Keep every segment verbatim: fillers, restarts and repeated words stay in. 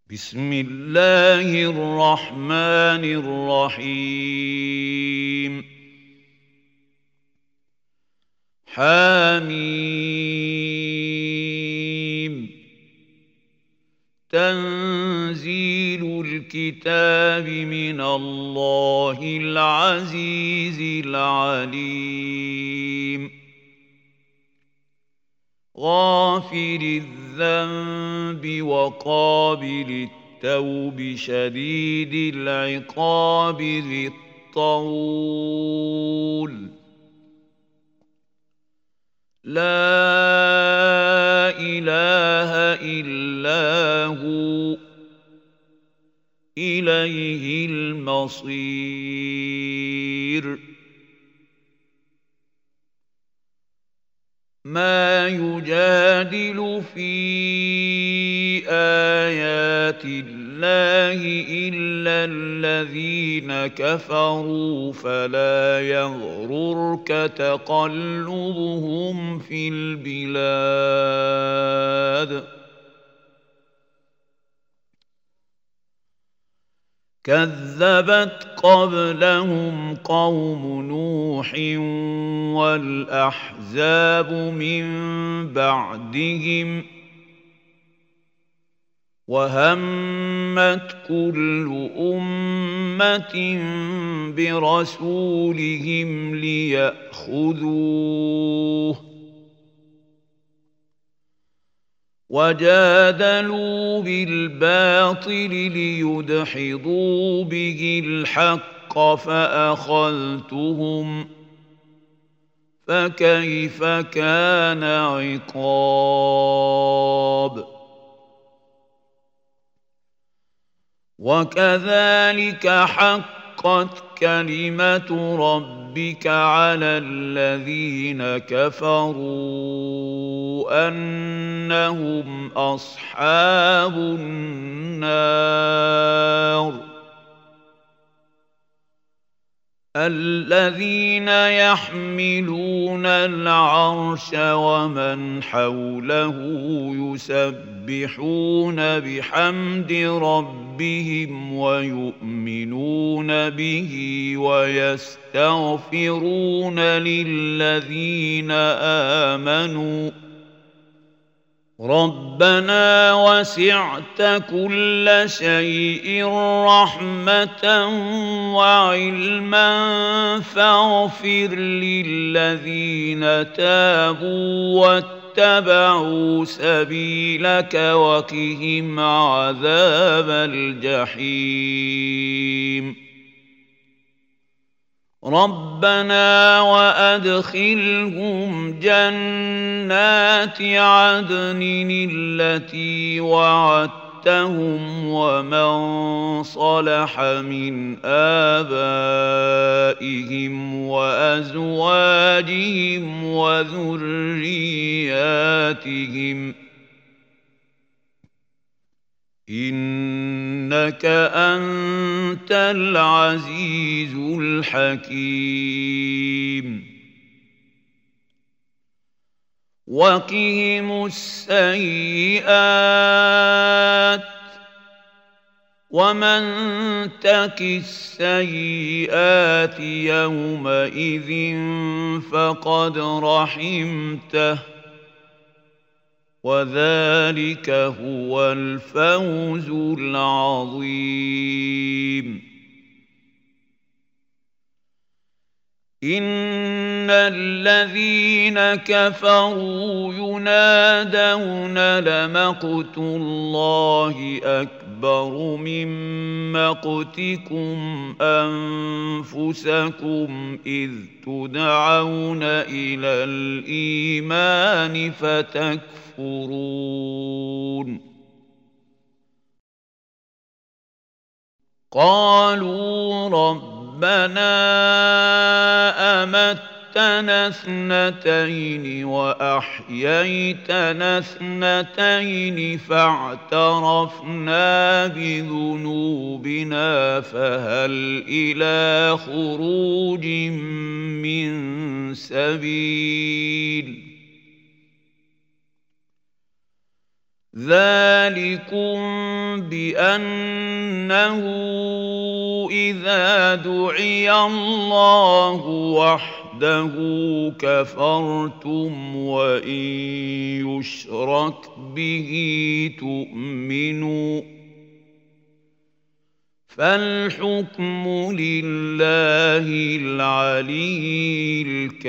بسم الله الرحمن الرحيم حميم تنزيل الكتاب من الله العزيز العليم غافر الذنب وقابل التوب شديد العقاب ذي الطول لا إله إلا هو إليه المصير ما يجادل في آيات الله إلا الذين كفروا فلا يغررك تقلبهم في البلاد كذبت قبلهم قوم نوح والأحزاب من بعدهم وهمت كل أمة برسولهم ليأخذوه وجادلوا بالباطل ليدحضوا به الحق فأخذتهم فكيف كان عقاب وكذلك حقت كلمة ربك على الذين كفروا أنهم أصحاب النار الذين يحملون العرش ومن حوله يسبحون بحمد ربهم ويؤمنون به ويستغفرون للذين آمنوا ربنا وسعت كل شيء رحمة وعلما فاغفر للذين تابوا واتبعوا سبيلك وقهم عذاب الجحيم ربنا وأدخلهم جنات عدن التي وعدتهم ومن صلح من آبائهم وأزواجهم وذرياتهم إنك أنت العزيز الحكيم وقهم السيئات ومن تك السيئات يومئذ فقد رحمته وذلك هو الفوز العظيم إن الذين كفروا ينادون لمقت الله أكبر من مقتكم أنفسكم إذ تدعون إلى الإيمان فتكفرون قالوا ربنا أمتنا اثنتين وأحييتنا اثنتين فاعترفنا بذنوبنا فهل إلى خروج من سبيل ذلكم بأنه إذا دعي الله وحده كفرتم وإن يشرك به تؤمنوا فالحكم لله العلي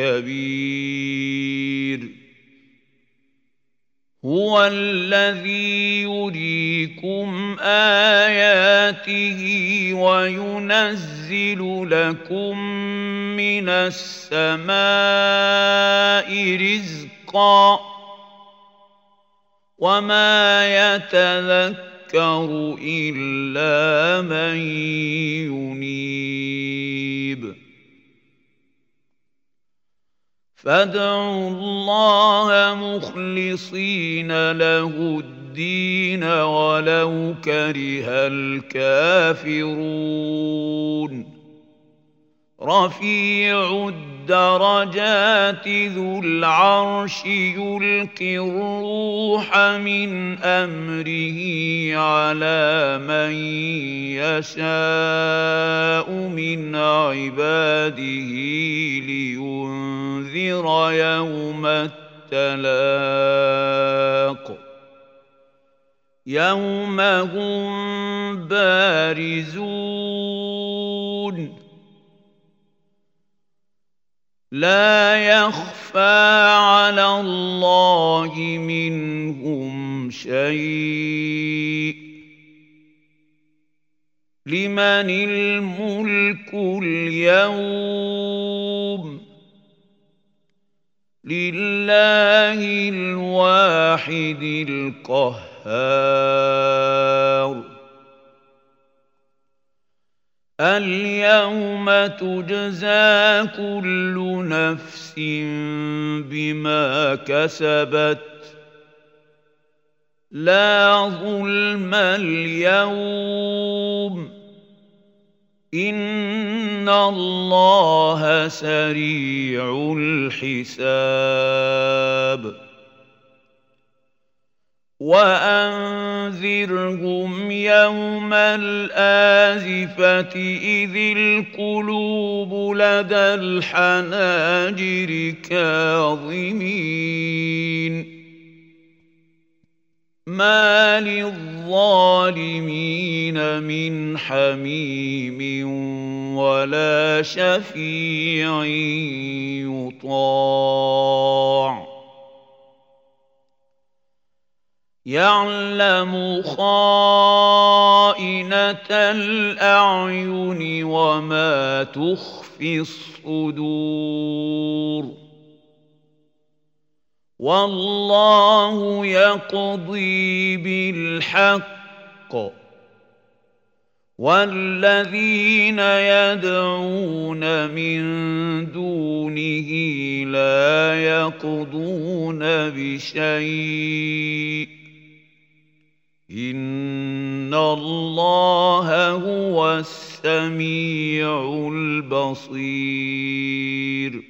الكبير هو الذي يريكم آياته وينزل لكم من السماء رزقا وما يتذكر إلا من ينيب فادعوا الله مخلصين له الدين ولو كره الكافرون رفيع الدرجات ذو العرش يلقي الروح من أمره على من يشاء من عباده لينذر يوم التلاق يوم هم بارزون لا يخفى على الله منهم شيء لمن الملك اليوم لله الواحد القهار اليوم تجزى كل نفس بما كسبت لا ظلم اليوم إن الله سريع الحساب وأنذرهم يوم الآزفة إذ القلوب لدى الحناجر كاظمين ما للظالمين من حميم ولا شفيع يطاع يعلم خائنة الأعين وما تخفي الصدور والله يقضي بالحق والذين يدعون من دونه لا يقضون بشيء إن الله هو السميع البصير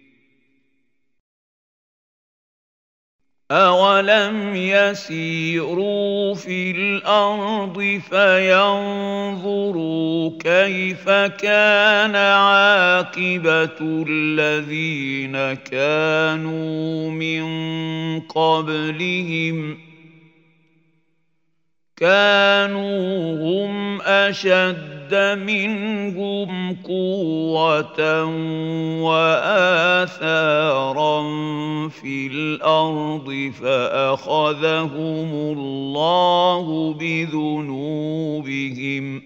أولم يسيروا في الأرض فينظروا كيف كان عاقبة الذين كانوا من قبلهم كانوا هم أشد منهم قوة وآثارا في الأرض فأخذهم الله بذنوبهم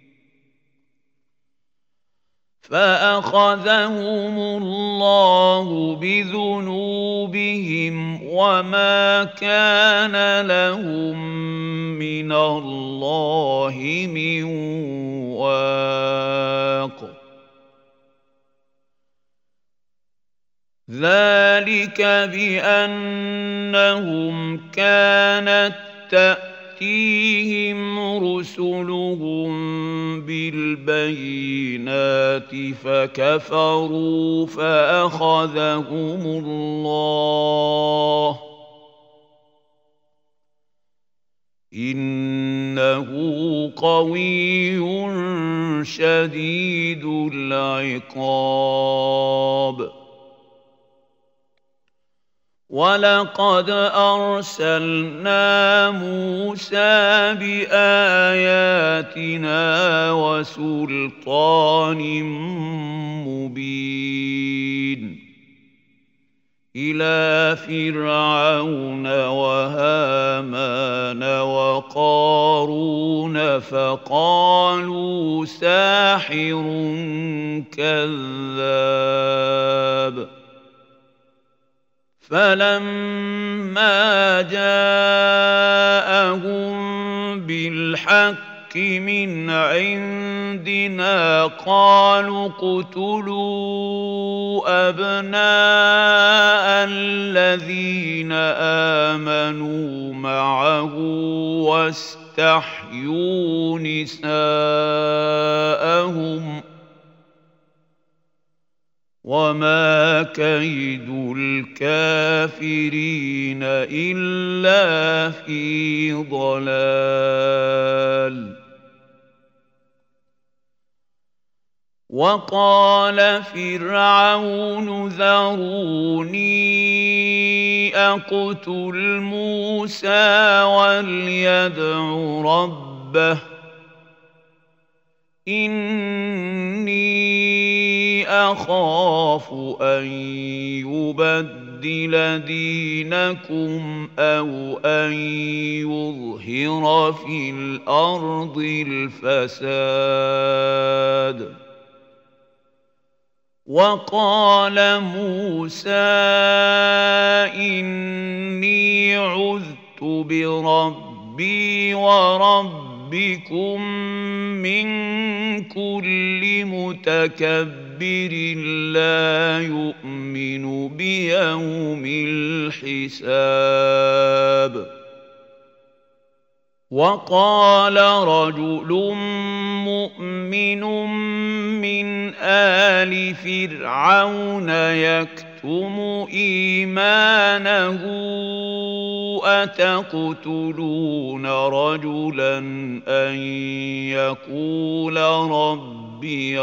فأخذهم الله بذنوبهم وما كان لهم من الله من واق ذلك بأنهم كانت تأتيهم رسلهم بالبينات فكفروا فأخذهم الله إنه قوي شديد العقاب ولقد أرسلنا موسى بآياتنا وسلطان مبين إلى فرعون وهامان وقارون فقالوا ساحر كذاب فلما جاءهم بالحق من عندنا قالوا اقتلوا أبناء الذين آمنوا معه واستحيوا نساءهم وما كيد الكافرين إلا في ضلال وقال فرعون ذروني أقتل موسى وليدع ربه إني أخاف أن يبدل دينكم أو أن يظهر في الأرض الفساد وقال موسى إني عذت بربي وربكم من كل متكبر لا يؤمن بيوم الحساب وقال رجل مؤمن من آل فرعون يكتم إيمانه أتقتلون رجلا أن يقول ربي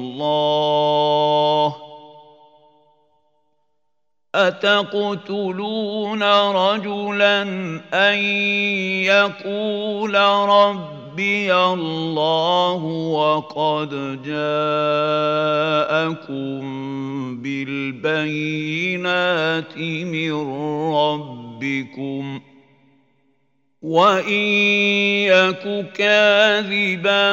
الله أتقتلون رجلا أن يقول ربي الله وقد جاءكم بالبينات من ربكم وإن يك كاذبا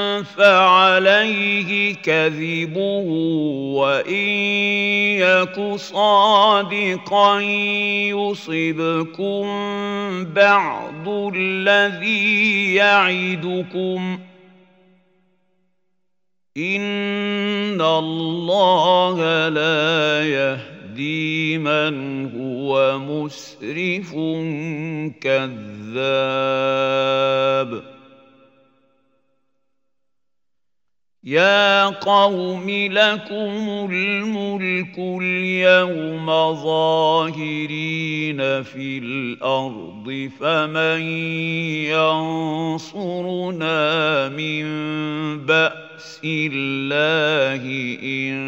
فعليه كذبه وإن يك صادقا يصبكم بعض الذي يعدكم إن الله لا يهدي من هو مسرف كذاب يا قوم لكم الملك اليوم ظاهرين في الأرض فمن ينصرنا من بأس الله إن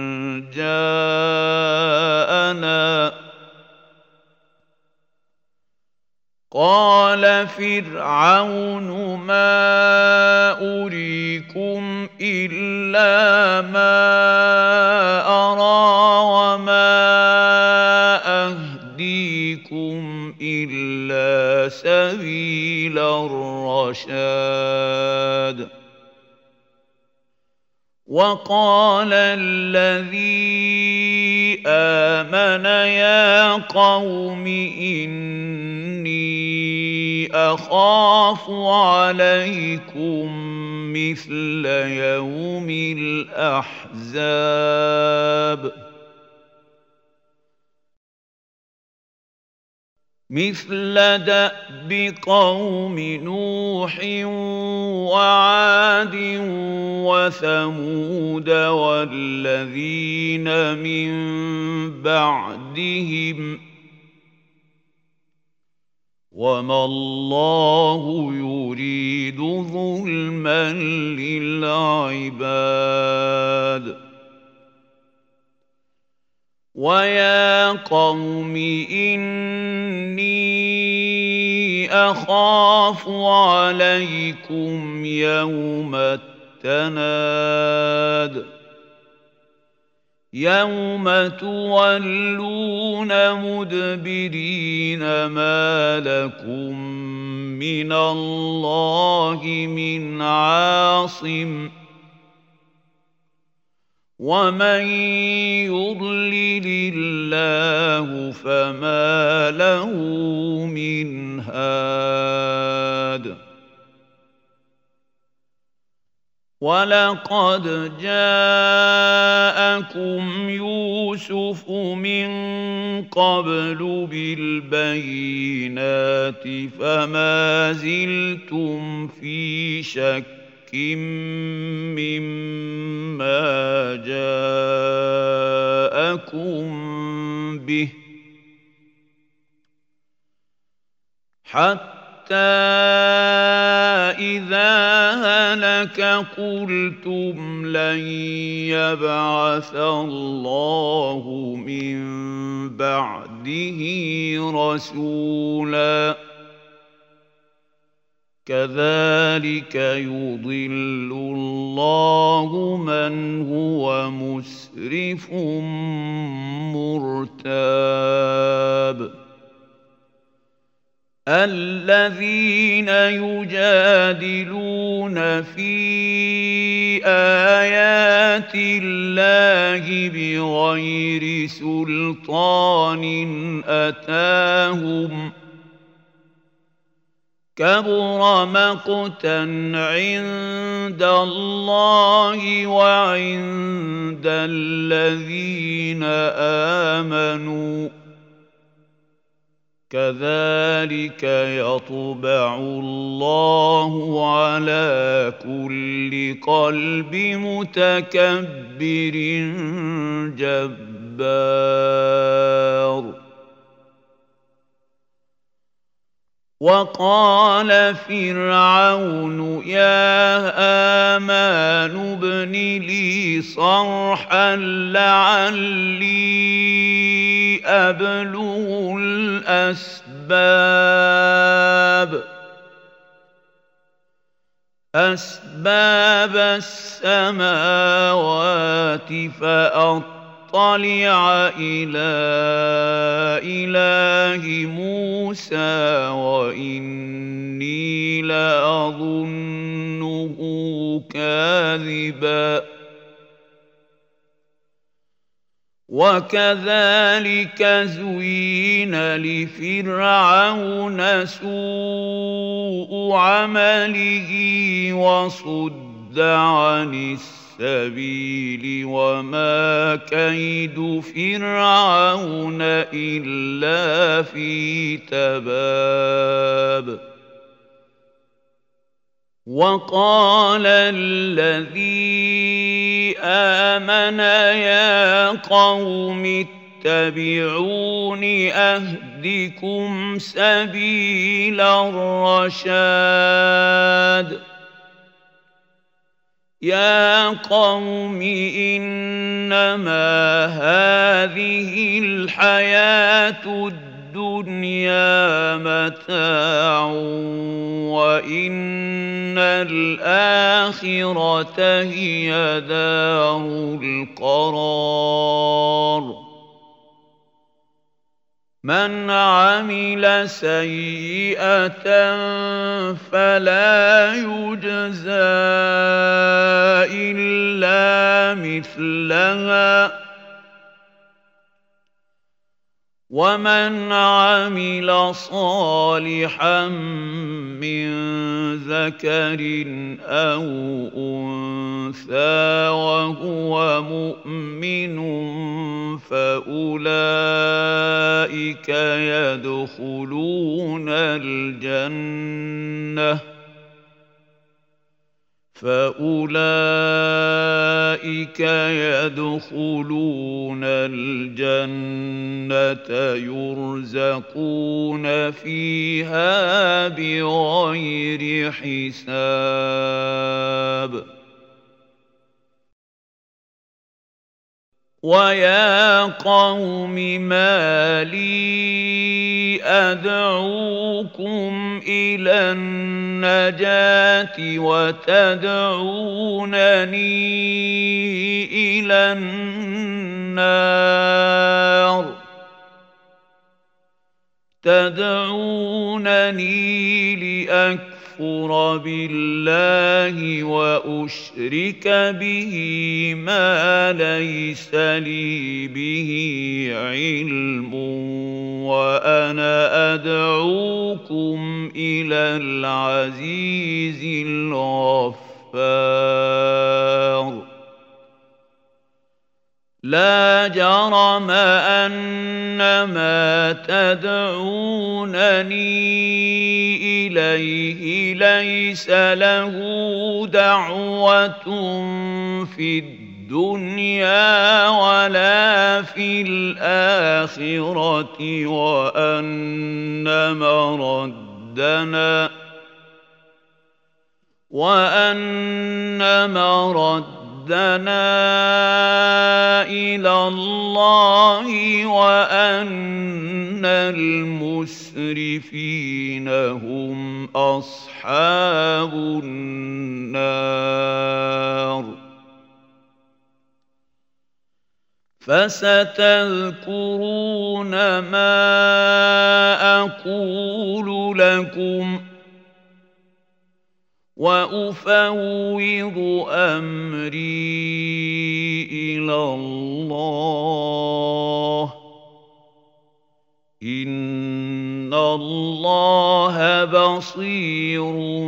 جاءنا قال فرعون ما أريكم إلا ما أرى وما أهديكم إلا سبيل الرشاد وقال الذي آمن يا قوم إني أخاف عليكم مثل يوم الأحزاب مثل دأب قوم نوح وعاد وثمود والذين من بعدهم وما الله يريد ظلما للعباد ويا قوم إني أخاف عليكم يوم التناد يوم تولون مدبرين ما لكم من الله من عاصم ومن يضلل الله فما له من هاد ولقد جاءكم يوسف من قبل بالبينات فما زلتم في شك مما جاءكم به حتى حتى إذا هلك قلتم لن يبعث الله من بعده رسولا كذلك يضل الله من هو مسرف مرتاب الذين يجادلون في آيات الله بغير سلطان أتاهم كبر مقتا عند الله وعند الذين آمنوا كذلك يطبع الله على كل قلب متكبر جبار وقال فرعون يا آمان ابن لي صرحا لعلي أبلغ الأسباب أسباب السماوات فأطلع إلى إله موسى وإني لأظنه كاذبا وكذلك زين لفرعون سوء عمله وصد عن السبيل وما كيد فرعون إلا في تباب وقال الذي آمن يا قوم اتبعون أهدكم سبيل الرشاد يا قوم إنما هذه الحياة الدنيا الدنيا متاع وإن الآخرة هي دار القرار من عمل سيئة فلا يجزى إلا مثلها ومن عمل صالحا من ذكر أو أنثى وهو مؤمن فأولئك يدخلون الجنة فأولئك أولئك يدخلون الجنة يرزقون فيها بغير حساب ويا قوم ما لي أدعوكم إلى النجاة وتدعونني إلى النار تدعونني لأكفر بالله وأشرك به ما ليس لي به علم وأنا أدعوكم إلى العزيز الغفار لا جرم أن ما تدعونني إليه ليس له دعوة في الدنيا ولا في الآخرة وأن مردنا وأن مردنا ردنا إلى الله وأن المسرفين هم أصحاب النار فستذكرون ما أقول لكم وأفوض أمري إلى الله إن الله بصير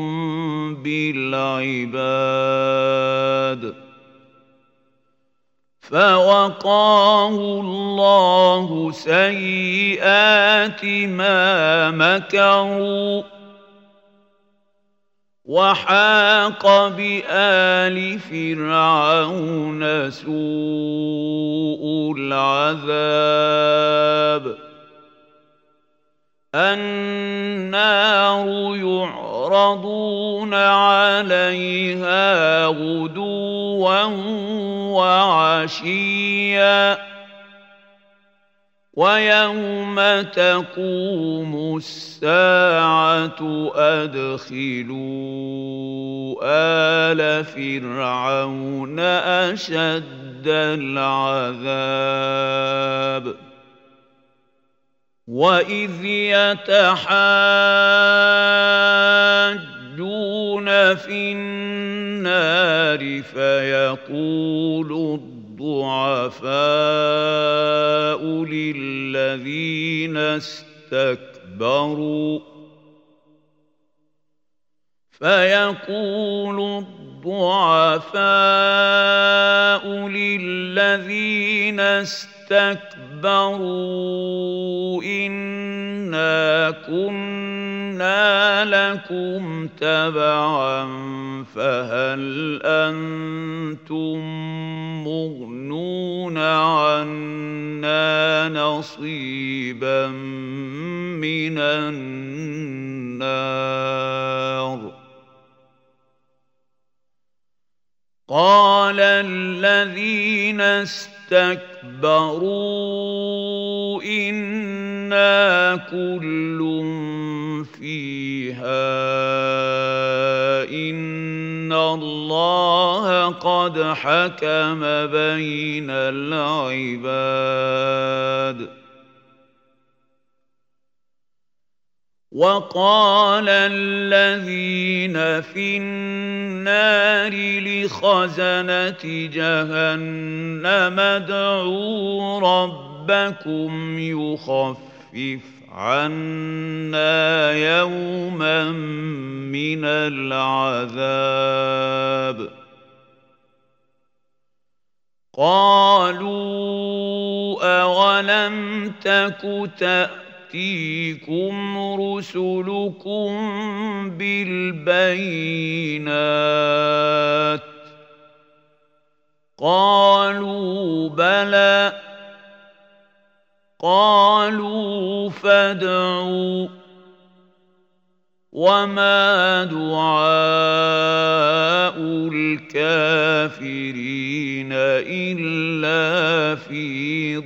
بالعباد فوقاه الله سيئات ما مكروا وحاق بآل فرعون سوء العذاب النار يعرضون عليها غدوا وعشيا ويوم تقوم الساعة أدخلوا آل فرعون أشد العذاب وإذ يتحاجون في النار فيقول الضعفاء للذين استكبروا فيقول الضعفاء للذين استكبروا إنا كنا لكم تبعا فهل أنتم مغنون عنا نصيبا من النار قال الذين استكبروا إنا كل فيها إن الله قد حكم بين العباد وقال الذين في النار لخزنة جهنم ادعوا ربكم يخفف عنا يوما من العذاب قالوا أولم تك تأتيكم رسلكم بالبينات قالوا بلى قالوا فادعوا وما دعاء الكافرين إلا في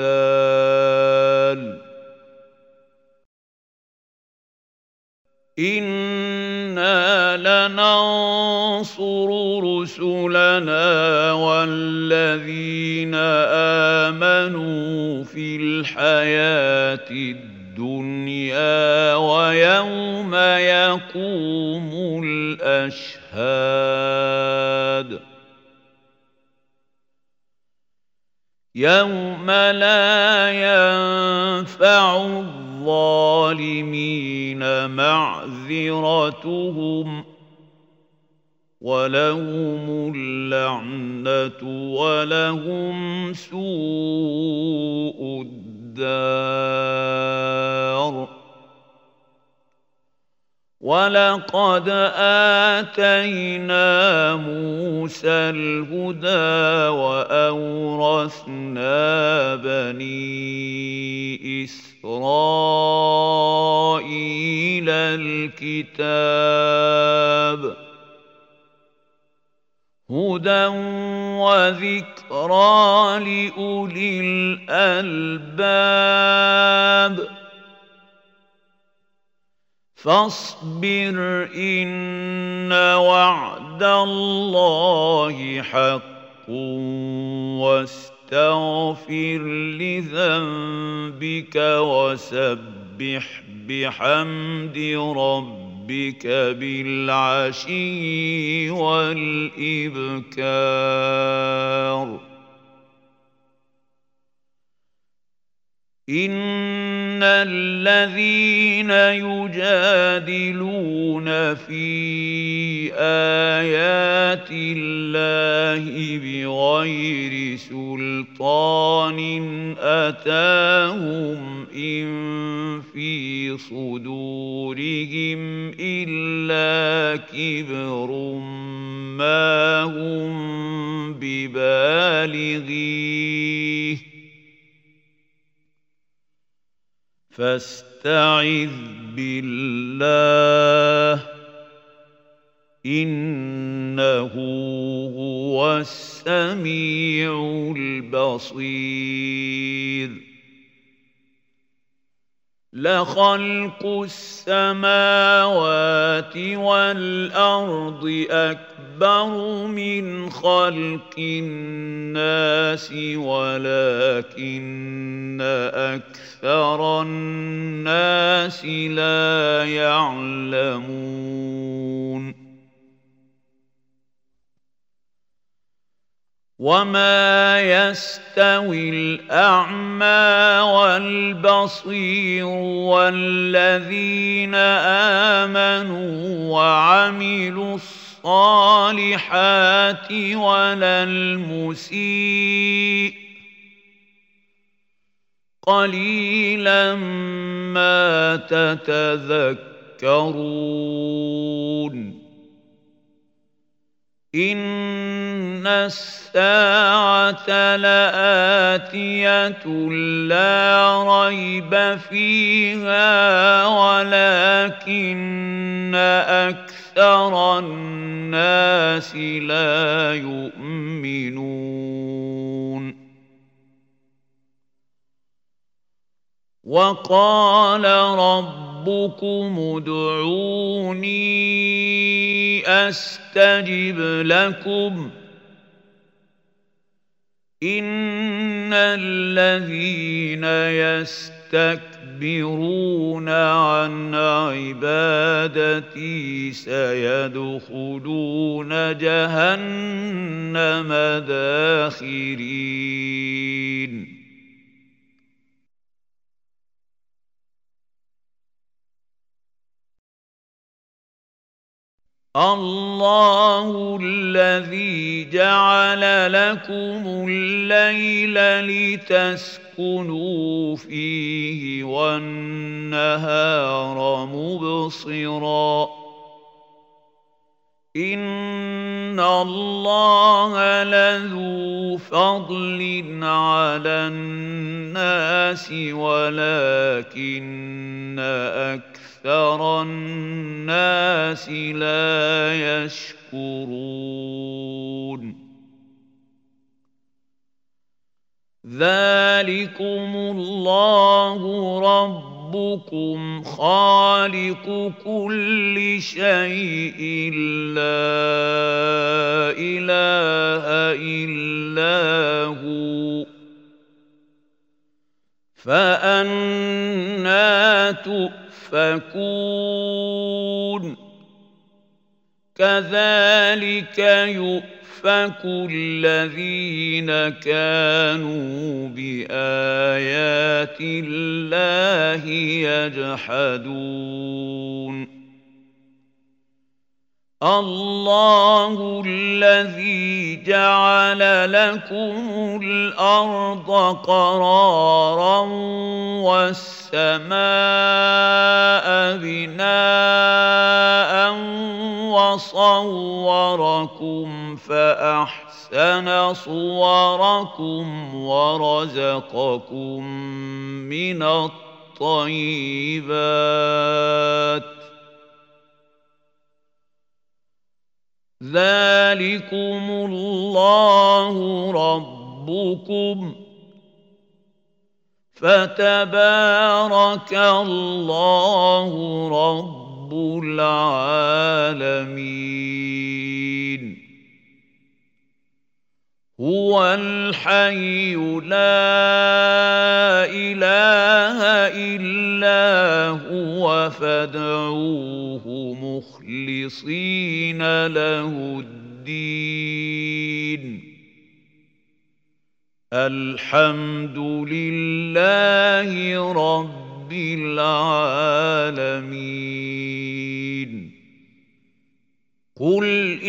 ضلال إنا لننصر رسلنا والذين آمنوا في الحياة الدنيا ويوم يقوم الأشهاد يوم لا ينفع الظالمين معذرتهم ولهم اللعنة ولهم سوء الدار ولقد آتينا موسى الهدى وأورثنا بني إسرائيل الكتاب هدى وذكرى لأولي الألباب فاصبر إن وعد الله حق واستغفر لذنبك وسبح بحمد ربك بالعشي والإبكار إن الذين يجادلون في آيات الله بغير سلطان أتاهم إن في صدورهم إلا كبر ما هم ببالغيه فاستعذ بالله إنه هو السميع البصير لخلق السماوات والأرض أكبر من خلق الناس ولكن أكثر الناس لا يعلمون وما يستوي الأعمى والبصير والذين آمنوا وعملوا الصالحات ولا المسيء قليلا ما تتذكرون إن الساعة لآتية لا ريب فيها ولكن أكثر الناس لا يؤمنون وقال ربكم ادعوني أستجب لكم إن الذين يستكبرون عن عبادتي سيدخلون جهنم داخرين الله الذي جعل لكم الليل لتسكنوا فيه والنهار مبصرا إن الله لذو فضل على الناس ولكن أكثر الناس لا يشكرون ذلكم الله ربكم خالق كل شيء لا إله إلا هو فأنى تؤفكون كذلك يؤفك الذين كانوا بآيات الله يجحدون الله الذي جعل لكم الأرض قرارا والسماء بناء وصوركم فأحسن صوركم ورزقكم من الطيبات ذلكم الله ربكم فتبارك الله رب العالمين هو الحي لا إله إلا هو فادعوه مخلصين له الدين الحمد لله رب العالمين قل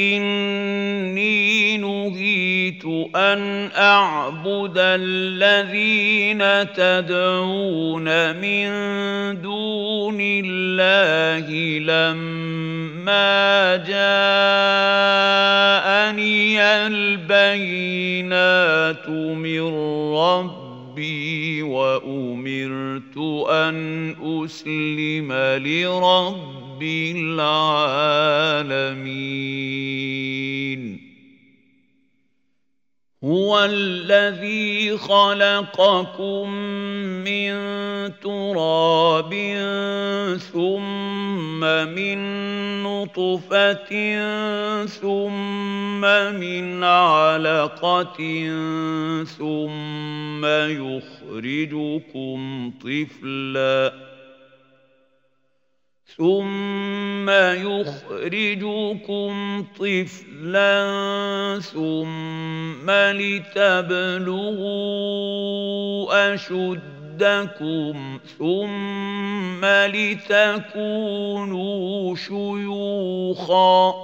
إني نهيت أن أعبد الذين تدعون من دون الله لما جاءني البينات من ربي وأمرت أن أسلم لرب العالمين هو الذي خلقكم من تراب ثم من نطفة ثم من علقة ثم يخرجكم طفلاً ثم يخرجكم طفلا ثم لتبلغوا أشدكم ثم لتكونوا شيوخا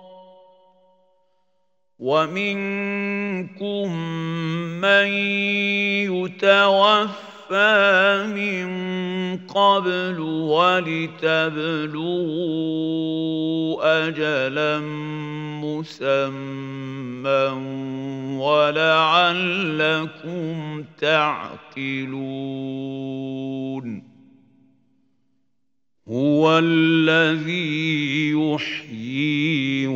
ومنكم من يتوفى من قبل ولتبلغوا أجلا مسمى ولعلكم تعقلون هو الذي يحيي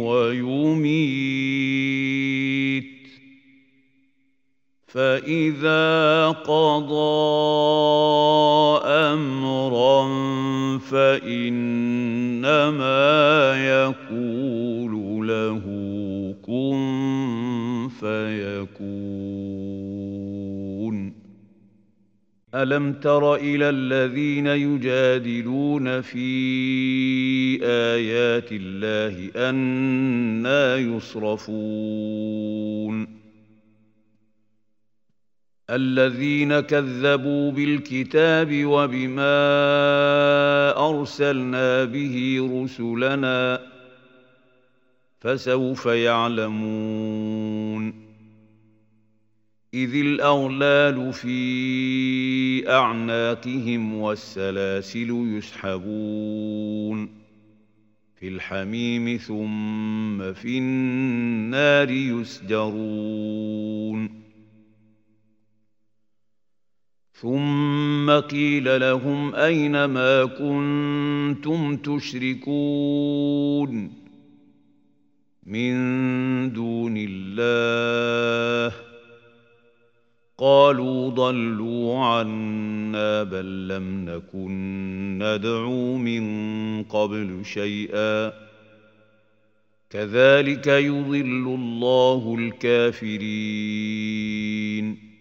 ويميت فإذا قضى أمرا فإنما يقول له كن فيكون ألم تر إلى الذين يجادلون في آيات الله أنى يصرفون الذين كذبوا بالكتاب وبما أرسلنا به رسلنا فسوف يعلمون إذ الأغلال في أعناقهم والسلاسل يسحبون في الحميم ثم في النار يسجرون ثم قيل لهم أين ما كنتم تشركون من دون الله قالوا ضلوا عنا بل لم نكن ندعو من قبل شيئا كذلك يضل الله الكافرين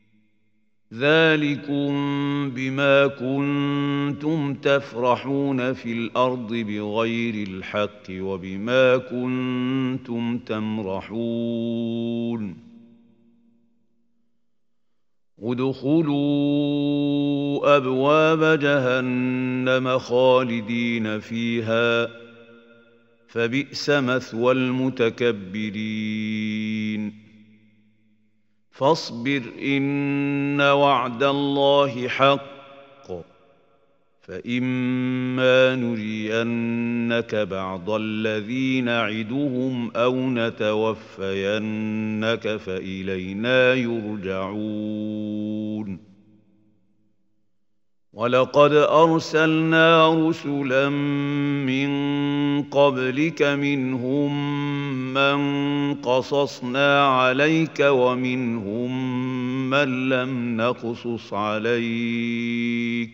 ذلكم بما كنتم تفرحون في الأرض بغير الحق وبما كنتم تمرحون ادخلوا أبواب جهنم خالدين فيها فبئس مثوى المتكبرين فاصبر إن وعد الله حق فإما نرينك بعض الذي نعدهم أو نتوفينك فإلينا يرجعون ولقد أرسلنا رسلا من قبلك منهم من قصصنا عليك ومنهم من لم نقصص عليك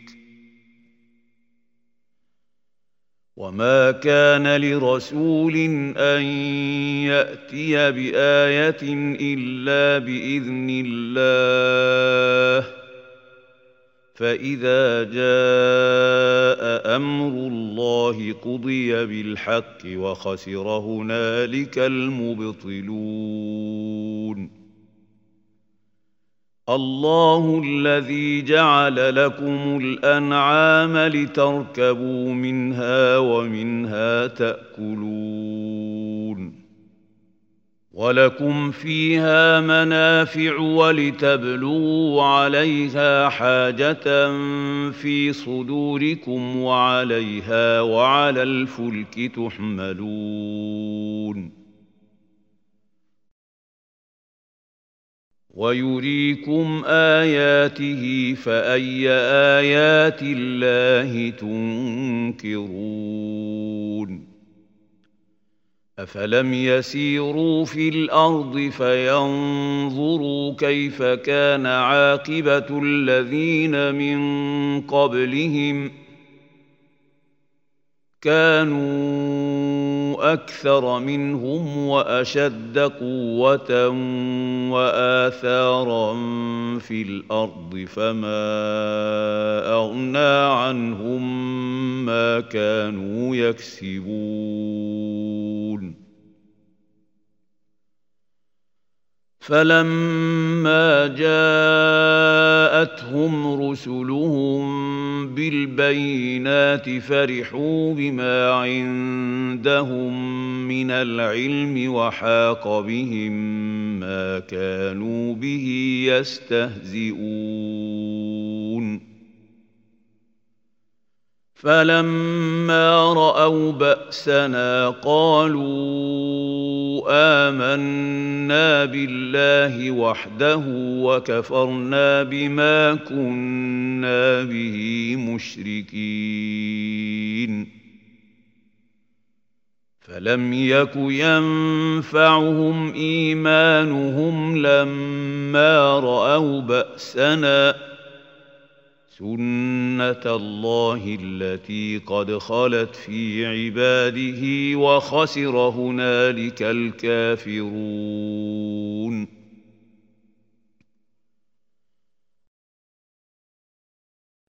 وما كان لرسول أن يأتي بآية إلا بإذن الله فإذا جاء أمر الله قضي بالحق وخسر هنالك المبطلون الله الذي جعل لكم الأنعام لتركبوا منها ومنها تأكلون ولكم فيها منافع ولتبلغوا عليها حاجة في صدوركم وعليها وعلى الفلك تحملون ويريكم آياته فأي آيات الله تنكرون أفلم يسيروا في الأرض فينظروا كيف كان عاقبة الذين من قبلهم كانوا أكثر منهم وأشد قوة وآثارا في الأرض فما أغنى عنهم ما كانوا يكسبون فلما جاءتهم رسلهم بالبينات فرحوا بما عندهم من العلم وحاق بهم ما كانوا به يستهزئون فلما رأوا بأسنا قالوا آمنا بالله وحده وكفرنا بما كنا به مشركين فلم يك ينفعهم إيمانهم لما رأوا بأسنا سنة الله التي قد خلت في عباده وخسر هنالك الكافرون